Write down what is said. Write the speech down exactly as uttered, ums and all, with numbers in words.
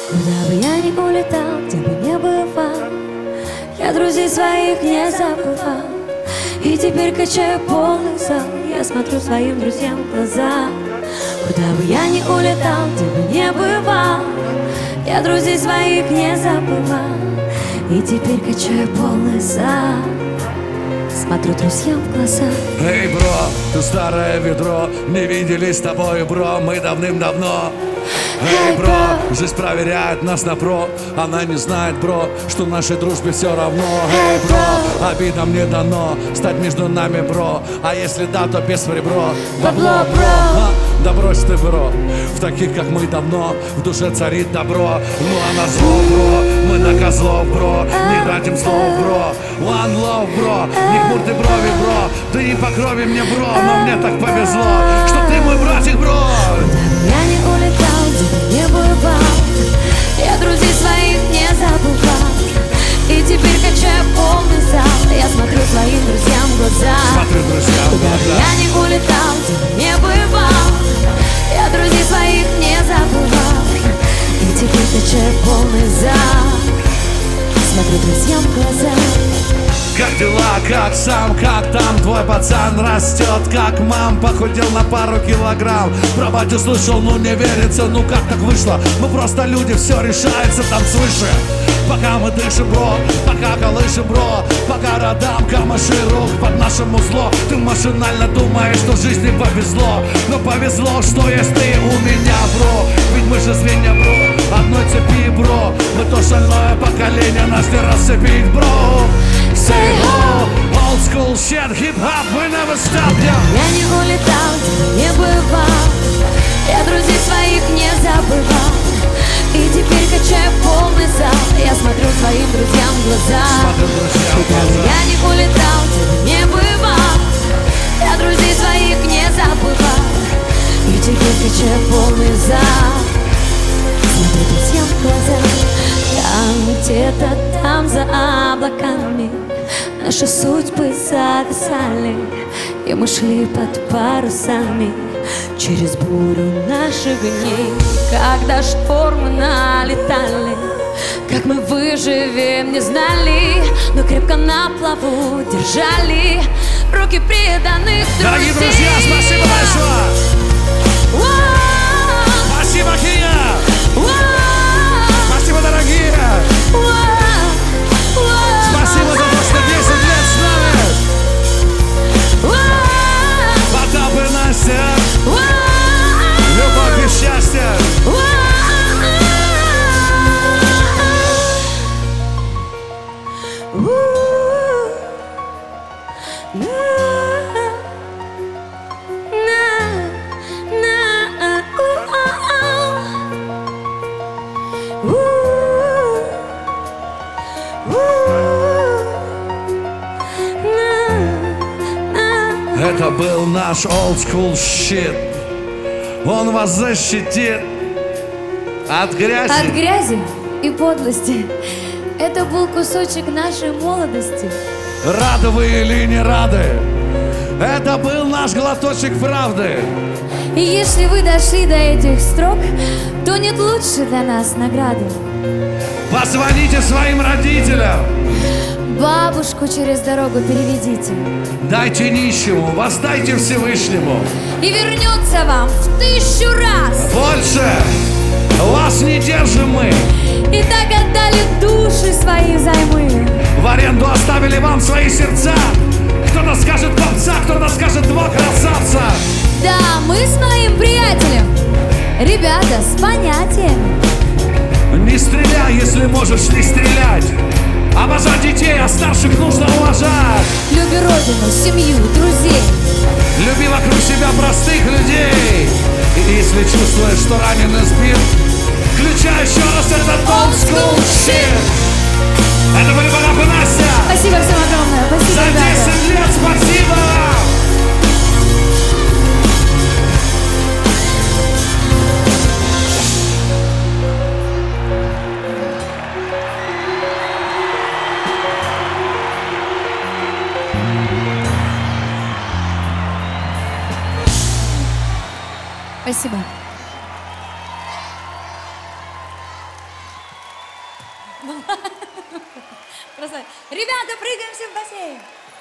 Куда бы я ни улетал, где бы не бывал, я друзей своих не забывал. И теперь качаю полный зал, я смотрю своим друзьям в глаза. Куда бы я ни улетал, где бы не бывал, я друзей своих не забывал. И теперь качаю полный зал, смотрю друзьям в глаза. Эй, бро, ты старое ведро, не виделись с тобой, бро, мы давным-давно. Эй, бро, жизнь проверяет нас на про, она не знает, бро, что нашей дружбе все равно. Эй, бро, обидам не дано стать между нами, бро, а если да, то без ребро. Бабло, бро, а? Да брось ты, бро, в таких, как мы, давно в душе царит добро. Ну а на зло, бро, мы на козлов, бро, не тратим слов, бро. One love, бро, не хмурь ты брови, бро, ты не по крови мне, бро, но мне так повезло, что ты мой братик, бро. Я не улетал, где бы не бывал, я друзей своих не забывал. И теперь качаю полный зал, я смотрю своим друзьям в глаза. Смотрю друзьям в глаза. Я не улетал, где бы не бывал, я друзей своих не забывал. И теперь качаю полный зал, смотрю друзьям в глаза. Как дела, как сам, как там твой пацан растет? Как мам похудел на пару килограмм? Про батю слышал, ну не верится, ну как так вышло? Мы просто люди, все решается там свыше. Пока мы дышим, бро, пока колышем, бро, пока родам камыши рук под нашему зло. Ты машинально думаешь, что жизни повезло, но повезло, что есть ты у меня, бро. Ведь мы же звенья, бро, одной цепи, бро. Мы то шальное поколение, нас не расцепить, бро. Say ho, old school shit, hip-hop, we never stop, yeah. Я не улетал, не бывал, я друзей своих не забывал. И теперь качаю полный зал, я смотрю своим друзьям в глаза. Куда бы я не улетал, не бывал, я друзей своих не забывал. И теперь качаю полный зал, смотрю друзьям в глаза. Там где-то там за облаками наши судьбы зависали, и мы шли под парусами через бурю наших дней. Когда штормы налетали, как мы выживем, не знали, но крепко на плаву держали руки преданных друзей. Дорогие друзья, спасибо большое! Спасибо, Кия! Спасибо, дорогие! Спасибо за то, что десять лет с нами! Потап и Настя! Любовь и счастье! Это был наш old school shit. Он вас защитит от грязи. От грязи и подлости. Это был кусочек нашей молодости. Рады вы или не рады, это был наш глоточек правды. И если вы дошли до этих строк, то нет лучше для нас награды. Позвоните своим родителям, бабушку через дорогу переведите, дайте нищему, воздайте Всевышнему, и вернется вам в тысячу раз больше. Вас не держим мы, и так отдали души свои взаймы, в аренду оставили вам свои сердца. Кто-то скажет попца, кто-то скажет два красавца. Да, мы с моим приятелем, ребята с понятием. Не стреляй, если можешь не стрелять. Обожать детей, а старших нужно уважать. Люби родину, семью, друзей. Люби вокруг себя простых людей. И если чувствуешь, что ранен и сбит, включай еще раз этот old school shit. Это были Потап и Настя. Спасибо всем огромное, спасибо, за десять лет, спасибо. Спасибо. Просто, ребята, прыгаем все в бассейн.